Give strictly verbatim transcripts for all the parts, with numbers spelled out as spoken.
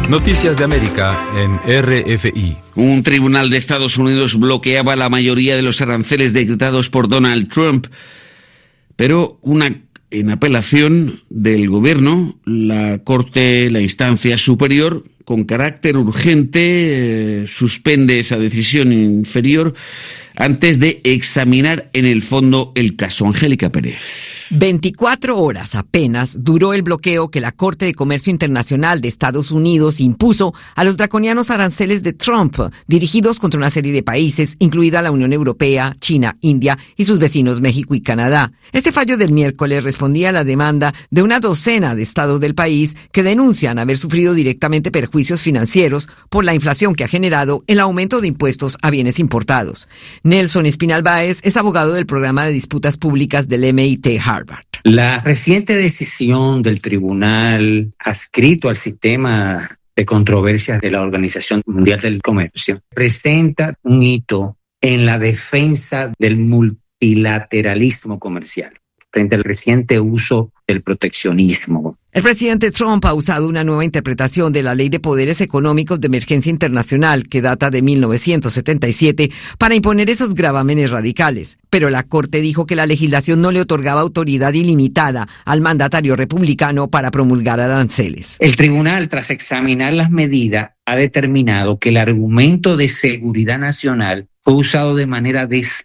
Noticias de América en R F I. Un tribunal de Estados Unidos bloqueaba la mayoría de los aranceles decretados por Donald Trump, pero una, en apelación del gobierno, la Corte, la instancia superior, con carácter urgente, eh, suspende esa decisión inferior antes de examinar en el fondo el caso. Angélica Pérez. veinticuatro horas apenas duró el bloqueo que la Corte de Comercio Internacional de Estados Unidos impuso a los draconianos aranceles de Trump, dirigidos contra una serie de países, incluida la Unión Europea, China, India y sus vecinos México y Canadá. Este fallo del miércoles respondía a la demanda de una docena de estados del país que denuncian haber sufrido directamente perjuicios financieros por la inflación que ha generado el aumento de impuestos a bienes importados. Nelson Espinal Báez es abogado del programa de disputas públicas del M I T Harvard. La reciente decisión del tribunal adscrito al sistema de controversias de la Organización Mundial del Comercio presenta un hito en la defensa del multilateralismo comercial frente al reciente uso del proteccionismo. El presidente Trump ha usado una nueva interpretación de la Ley de Poderes Económicos de Emergencia Internacional, que data de mil novecientos setenta y siete, para imponer esos gravámenes radicales. Pero la Corte dijo que la legislación no le otorgaba autoridad ilimitada al mandatario republicano para promulgar aranceles. El tribunal, tras examinar las medidas, ha determinado que el argumento de seguridad nacional fue usado de manera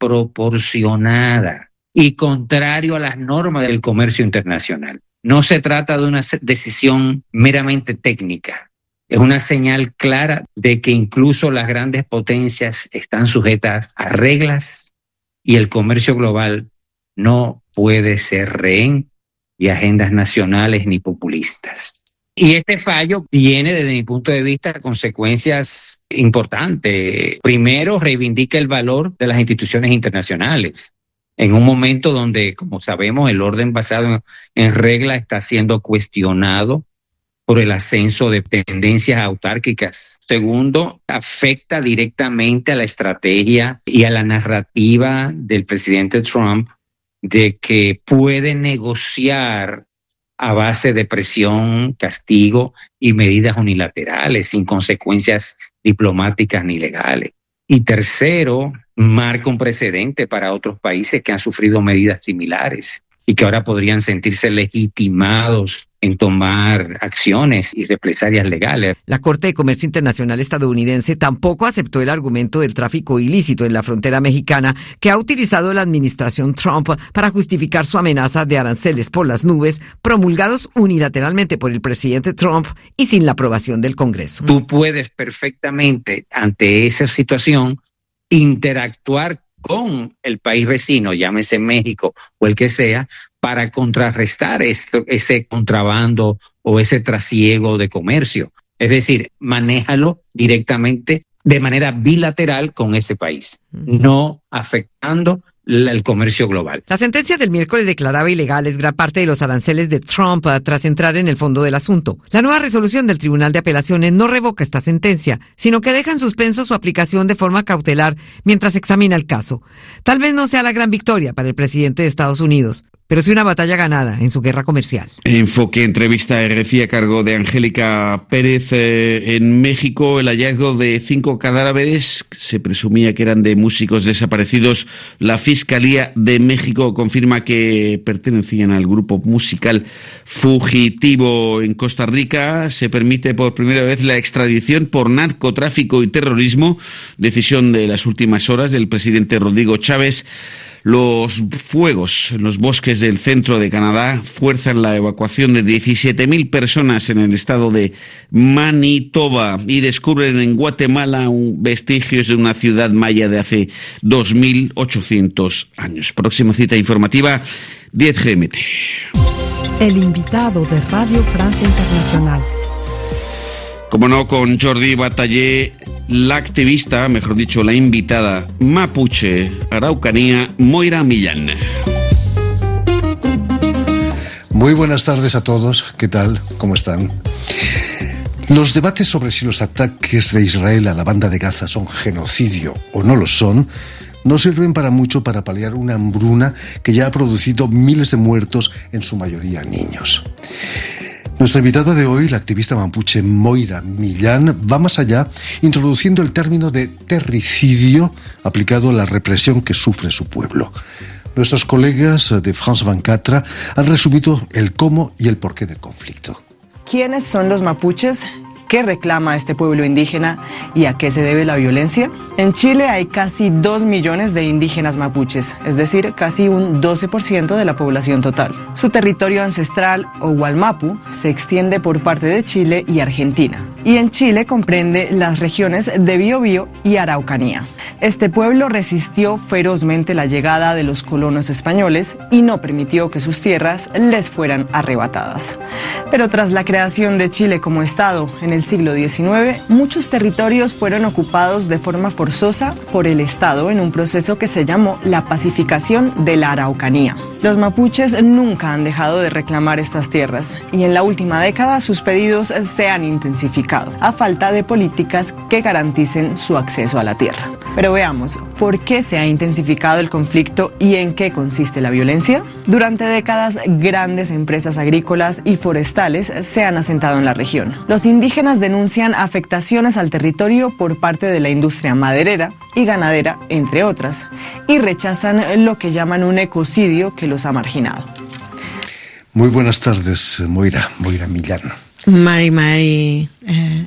desproporcionada y contrario a las normas del comercio internacional. No se trata de una decisión meramente técnica. Es una señal clara de que incluso las grandes potencias están sujetas a reglas y el comercio global no puede ser rehén de agendas nacionales ni populistas. Y este fallo tiene, desde mi punto de vista, consecuencias importantes. Primero, reivindica el valor de las instituciones internacionales. En un momento donde, como sabemos, el orden basado en reglas está siendo cuestionado por el ascenso de tendencias autárquicas. Segundo, afecta directamente a la estrategia y a la narrativa del presidente Trump de que puede negociar a base de presión, castigo y medidas unilaterales sin consecuencias diplomáticas ni legales. Y tercero, marca un precedente para otros países que han sufrido medidas similares y que ahora podrían sentirse legitimados en tomar acciones y represalias legales. La Corte de Comercio Internacional estadounidense tampoco aceptó el argumento del tráfico ilícito en la frontera mexicana que ha utilizado la administración Trump para justificar su amenaza de aranceles por las nubes, promulgados unilateralmente por el presidente Trump y sin la aprobación del Congreso. Tú puedes perfectamente, ante esa situación, interactuar con el país vecino, llámese México o el que sea, para contrarrestar esto, ese contrabando o ese trasiego de comercio. Es decir, manéjalo directamente de manera bilateral con ese país, no afectando el comercio global. La sentencia del miércoles declaraba ilegales gran parte de los aranceles de Trump tras entrar en el fondo del asunto. La nueva resolución del Tribunal de Apelaciones no revoca esta sentencia, sino que deja en suspenso su aplicación de forma cautelar mientras examina el caso. Tal vez no sea la gran victoria para el presidente de Estados Unidos, pero sí una batalla ganada en su guerra comercial. Enfoque entrevista R F I a cargo de Angélica Pérez. Eh, en México, el hallazgo de cinco cadáveres, se presumía que eran de músicos desaparecidos. La Fiscalía de México confirma que pertenecían al grupo musical Fugitivo. En Costa Rica se permite por primera vez la extradición por narcotráfico y terrorismo, decisión de las últimas horas del presidente Rodrigo Chávez. Los fuegos en los bosques del centro de Canadá fuerzan la evacuación de diecisiete mil personas en el estado de Manitoba y descubren en Guatemala un vestigios de una ciudad maya de hace dos mil ochocientos años. Próxima cita informativa, diez G M T. El invitado de Radio Francia Internacional. Como no, con Jordi Batallé, la activista, mejor dicho, la invitada mapuche, Araucanía, Moira Millán. Muy buenas tardes a todos, ¿qué tal? ¿Cómo están? Los debates sobre si los ataques de Israel a la banda de Gaza son genocidio o no lo son, no sirven para mucho para paliar una hambruna que ya ha producido miles de muertos, en su mayoría niños. Nuestra invitada de hoy, la activista mapuche Moira Millán, va más allá, introduciendo el término de terricidio aplicado a la represión que sufre su pueblo. Nuestros colegas de France veinticuatro han resumido el cómo y el porqué del conflicto. ¿Quiénes son los mapuches? ¿Qué reclama este pueblo indígena y a qué se debe la violencia? En Chile hay casi dos millones de indígenas mapuches, es decir, casi un doce por ciento de la población total. Su territorio ancestral, o Gualmapu, se extiende por parte de Chile y Argentina. Y en Chile comprende las regiones de Biobío y Araucanía. Este pueblo resistió ferozmente la llegada de los colonos españoles y no permitió que sus tierras les fueran arrebatadas. Pero tras la creación de Chile como Estado en el siglo diecinueve, muchos territorios fueron ocupados de forma forzosa por el Estado en un proceso que se llamó la pacificación de la Araucanía. Los mapuches nunca han dejado de reclamar estas tierras y en la última década sus pedidos se han intensificado a falta de políticas que garanticen su acceso a la tierra. Pero veamos, ¿por qué se ha intensificado el conflicto y en qué consiste la violencia? Durante décadas, grandes empresas agrícolas y forestales se han asentado en la región. Los indígenas denuncian afectaciones al territorio por parte de la industria maderera y ganadera, entre otras, y rechazan lo que llaman un ecocidio que los ha marginado. Muy buenas tardes, Moira, Moira Millán. Mari, Mari, eh,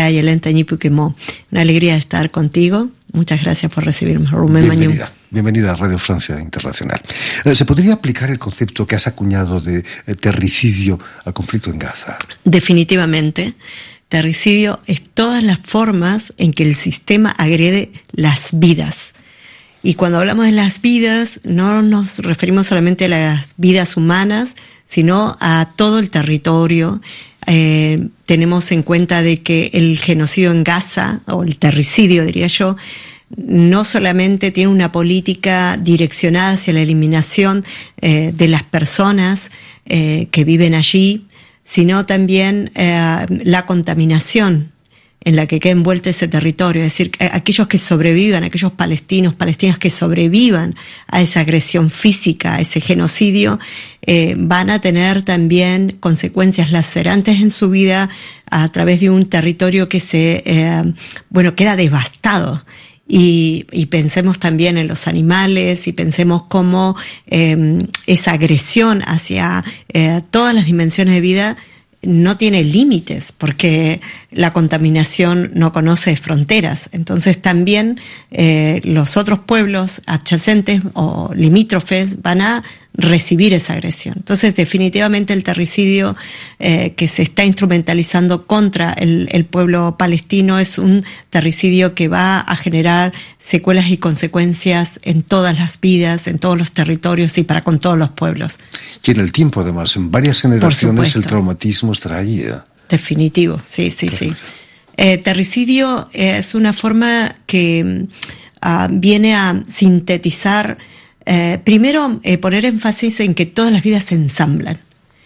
una alegría estar contigo. Muchas gracias por recibirme. Bienvenida, bienvenida a Radio Francia Internacional. Eh, ¿Se podría aplicar el concepto que has acuñado de eh, terricidio al conflicto en Gaza? Definitivamente. Terricidio es todas las formas en que el sistema agrede las vidas. Y cuando hablamos de las vidas, no nos referimos solamente a las vidas humanas, sino a todo el territorio. Eh, tenemos en cuenta de que el genocidio en Gaza, o el terricidio diría yo, no solamente tiene una política direccionada hacia la eliminación eh, de las personas eh, que viven allí, sino también eh, la contaminación en la que queda envuelto ese territorio, es decir, aquellos que sobrevivan, aquellos palestinos, palestinas que sobrevivan a esa agresión física, a ese genocidio, eh, van a tener también consecuencias lacerantes en su vida a través de un territorio que se, eh, bueno, queda devastado. Y, y pensemos también en los animales y pensemos cómo eh, esa agresión hacia eh, todas las dimensiones de vida no tiene límites, porque la contaminación no conoce fronteras. Entonces también eh, los otros pueblos adyacentes o limítrofes van a recibir esa agresión. Entonces definitivamente el terricidio eh, que se está instrumentalizando contra el, el pueblo palestino es un terricidio que va a generar secuelas y consecuencias en todas las vidas, en todos los territorios y para con todos los pueblos. Y en el tiempo además, en varias generaciones el traumatismo estará allí. ¿eh? Definitivo, sí, sí, sí. Eh, terricidio es una forma que uh, viene a sintetizar. Eh, primero, eh, poner énfasis en que todas las vidas se ensamblan.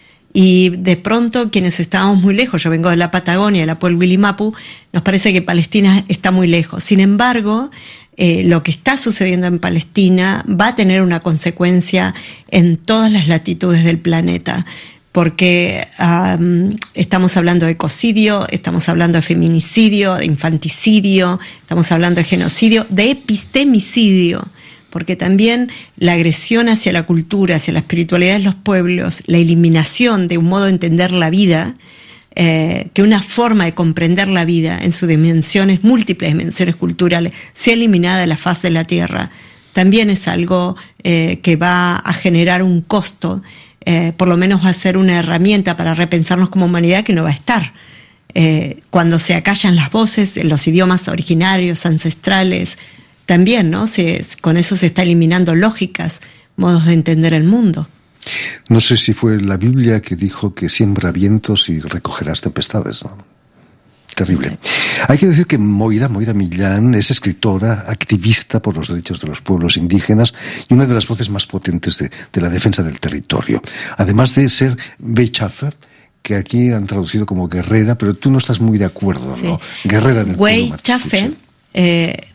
Y de pronto, quienes estábamos muy lejos, yo vengo de la Patagonia, de la Puebla Wilimapu, nos parece que Palestina está muy lejos. Sin embargo, eh, lo que está sucediendo en Palestina va a tener una consecuencia en todas las latitudes del planeta. Porque um, estamos hablando de ecocidio, estamos hablando de feminicidio, de infanticidio, estamos hablando de genocidio, de epistemicidio. Porque también la agresión hacia la cultura, hacia la espiritualidad de los pueblos, la eliminación de un modo de entender la vida, eh, que una forma de comprender la vida en sus dimensiones, múltiples dimensiones culturales, sea eliminada de la faz de la tierra, también es algo eh, que va a generar un costo, eh, por lo menos va a ser una herramienta para repensarnos como humanidad que no va a estar. Eh, cuando se acallan las voces en los idiomas originarios, ancestrales, también, ¿no? Se, con eso se está eliminando lógicas, modos de entender el mundo. No sé si fue la Biblia que dijo que siembra vientos y recogerás tempestades, ¿no? Terrible. Sí. Hay que decir que Moira, Moira Millán, es escritora, activista por los derechos de los pueblos indígenas y una de las voces más potentes de, de la defensa del territorio. Además de ser Weichafe, que aquí han traducido como guerrera, pero tú no estás muy de acuerdo, sí. ¿no? Guerrera del pueblo mapuche. Eh,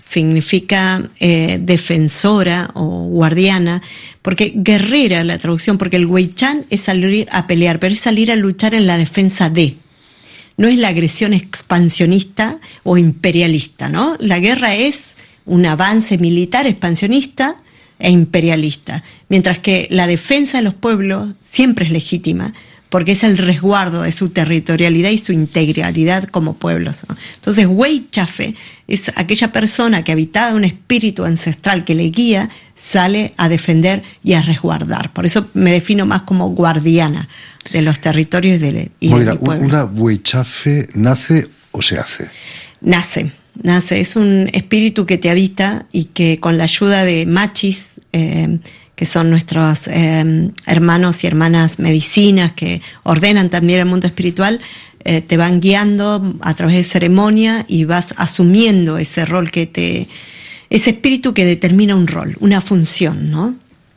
significa eh, defensora o guardiana, porque guerrera la traducción, porque el Huichan es salir a pelear, pero es salir a luchar en la defensa de. No es la agresión expansionista o imperialista, ¿no? La guerra es un avance militar expansionista e imperialista, mientras que la defensa de los pueblos siempre es legítima, porque es el resguardo de su territorialidad y su integralidad como pueblos, ¿no? Entonces, Huaychafe es aquella persona que, habitada de un espíritu ancestral que le guía, sale a defender y a resguardar. Por eso me defino más como guardiana de los territorios y de, y Moira, de mi pueblo. ¿una Huaychafe nace o se hace? Nace, nace. Es un espíritu que te habita y que con la ayuda de machis, eh, que son nuestros eh, hermanos y hermanas medicinas que ordenan también el mundo espiritual, eh, te van guiando a través de ceremonia y vas asumiendo ese rol que te... ese espíritu que determina un rol, una función, ¿no?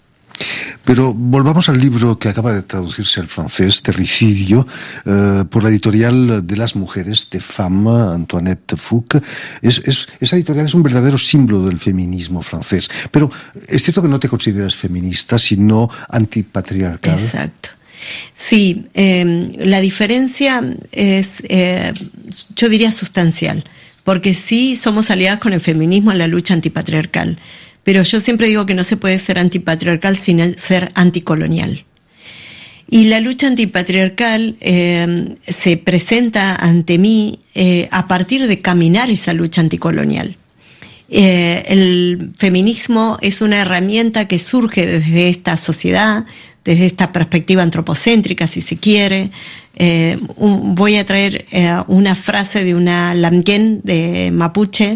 Pero volvamos al libro que acaba de traducirse al francés, Terricidio, eh, por la editorial de las mujeres, de Femme, Antoinette Fouque. Es, es, esa editorial es un verdadero símbolo del feminismo francés. Pero es cierto que no te consideras feminista, sino antipatriarcal. Exacto. Sí, eh, la diferencia es, eh, yo diría, sustancial, porque sí somos aliadas con el feminismo en la lucha antipatriarcal. Pero yo siempre digo que no se puede ser antipatriarcal sin ser anticolonial. Y la lucha antipatriarcal eh, se presenta ante mí eh, a partir de caminar esa lucha anticolonial. Eh, el feminismo es una herramienta que surge desde esta sociedad, desde esta perspectiva antropocéntrica, si se quiere. Eh, un, voy a traer eh, una frase de una lamguén de Mapuche,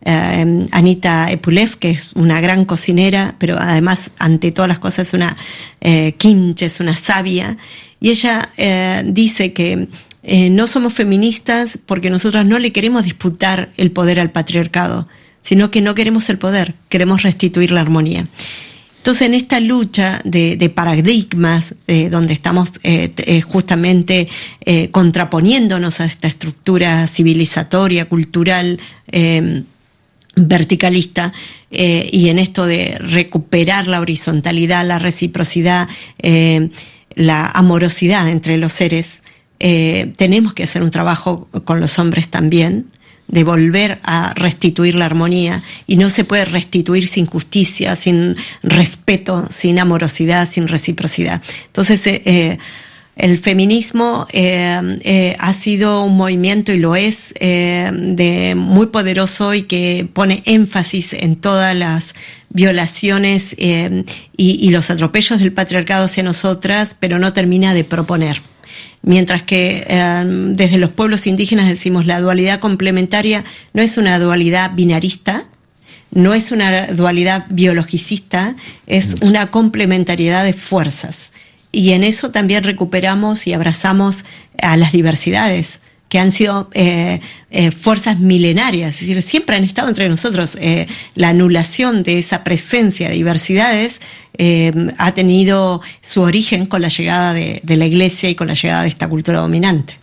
eh, Anita Epulev, que es una gran cocinera, pero además, ante todas las cosas, es una eh, quinche, es una sabia, y ella eh, dice que eh, no somos feministas porque nosotras no le queremos disputar el poder al patriarcado, sino que no queremos el poder, queremos restituir la armonía. Entonces, en esta lucha de, de paradigmas, eh, donde estamos eh, eh, justamente eh, contraponiéndonos a esta estructura civilizatoria, cultural, eh, verticalista, eh, y en esto de recuperar la horizontalidad, la reciprocidad, eh, la amorosidad entre los seres, eh, tenemos que hacer un trabajo con los hombres también, de volver a restituir la armonía, y no se puede restituir sin justicia, sin respeto, sin amorosidad, sin reciprocidad. Entonces, eh, el feminismo eh, eh, ha sido un movimiento, y lo es, eh, de muy poderoso, y que pone énfasis en todas las violaciones eh, y, y los atropellos del patriarcado hacia nosotras, pero no termina de proponer. Mientras que eh, desde los pueblos indígenas decimos la dualidad complementaria no es una dualidad binarista, no es una dualidad biologicista, es una complementariedad de fuerzas. Y en eso también recuperamos y abrazamos a las diversidades, que han sido eh, eh, fuerzas milenarias, es decir, siempre han estado entre nosotros. Eh, la anulación de esa presencia de diversidades eh, ha tenido su origen con la llegada de, de la Iglesia y con la llegada de esta cultura dominante.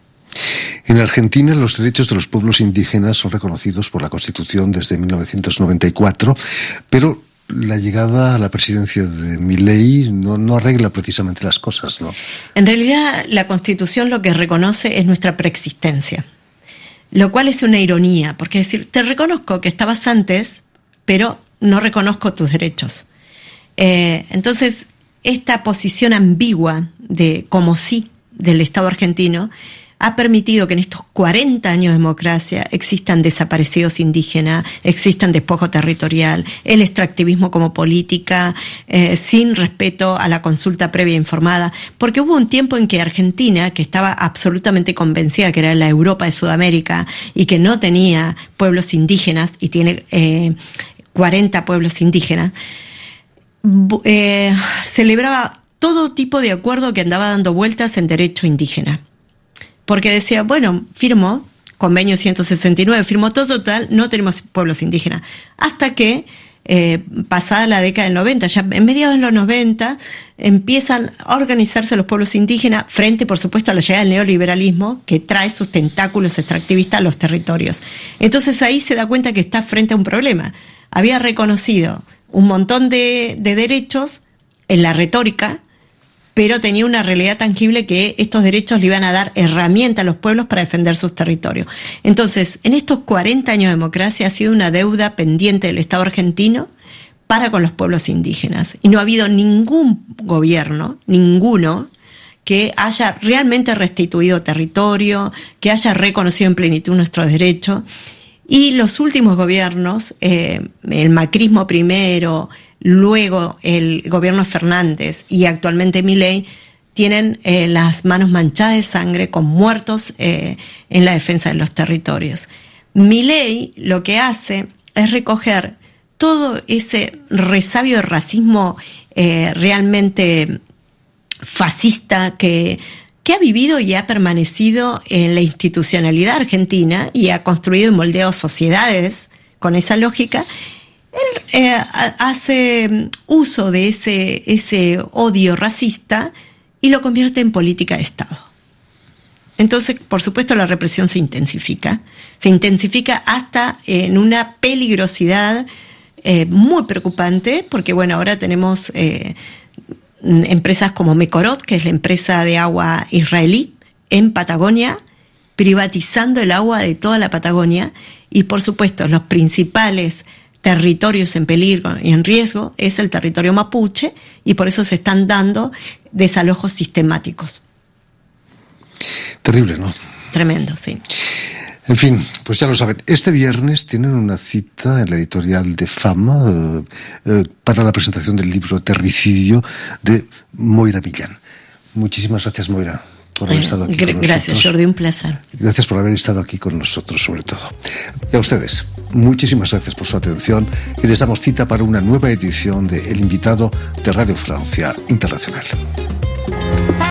En Argentina, los derechos de los pueblos indígenas son reconocidos por la Constitución desde mil novecientos noventa y cuatro, pero la llegada a la presidencia de Milei no, no arregla precisamente las cosas, ¿no? En realidad, la Constitución lo que reconoce es nuestra preexistencia, lo cual es una ironía, porque es decir, te reconozco que estabas antes, pero no reconozco tus derechos. Eh, entonces, esta posición ambigua de como sí del Estado argentino ha permitido que en estos cuarenta años de democracia existan desaparecidos indígenas, existan despojo territorial, el extractivismo como política, eh, sin respeto a la consulta previa informada, porque hubo un tiempo en que Argentina, que estaba absolutamente convencida que era la Europa de Sudamérica y que no tenía pueblos indígenas, y tiene eh, cuarenta pueblos indígenas, eh, celebraba todo tipo de acuerdo que andaba dando vueltas en derecho indígena. Porque decía, bueno, firmó, convenio ciento sesenta y nueve, firmó todo total, no tenemos pueblos indígenas. Hasta que eh, pasada la década del noventa. Ya en mediados de los noventa empiezan a organizarse los pueblos indígenas frente, por supuesto, a la llegada del neoliberalismo, que trae sus tentáculos extractivistas a los territorios. Entonces ahí se da cuenta que está frente a un problema. Había reconocido un montón de, de derechos en la retórica, pero tenía una realidad tangible que estos derechos le iban a dar herramientas a los pueblos para defender sus territorios. Entonces, en estos cuarenta años de democracia ha sido una deuda pendiente del Estado argentino para con los pueblos indígenas. Y no ha habido ningún gobierno, ninguno, que haya realmente restituido territorio, que haya reconocido en plenitud nuestros derechos. Y los últimos gobiernos, eh, el macrismo primero, luego el gobierno Fernández y actualmente Milei, tienen eh, las manos manchadas de sangre con muertos eh, en la defensa de los territorios. Milei lo que hace es recoger todo ese resabio de racismo eh, realmente fascista que, que ha vivido y ha permanecido en la institucionalidad argentina y ha construido y moldeado sociedades con esa lógica. Él eh, hace uso de ese, ese odio racista y lo convierte en política de Estado. Entonces, por supuesto, la represión se intensifica. Se intensifica hasta en una peligrosidad eh, muy preocupante, porque bueno, ahora tenemos eh, empresas como Mekorot, que es la empresa de agua israelí, en Patagonia, privatizando el agua de toda la Patagonia, y por supuesto, los principales territorios en peligro y en riesgo es el territorio mapuche, y por eso se están dando desalojos sistemáticos. Terrible, ¿no? Tremendo, sí. En fin, pues ya lo saben, este viernes tienen una cita en la editorial de Fama eh, eh, para la presentación del libro Terricidio de Moira Millán. Muchísimas gracias, Moira, por haber estado aquí Gracias, con nosotros. Gracias, Jordi, un placer. Gracias por haber estado aquí con nosotros, sobre todo. Y a ustedes, muchísimas gracias por su atención y les damos cita para una nueva edición de El Invitado de Radio Francia Internacional.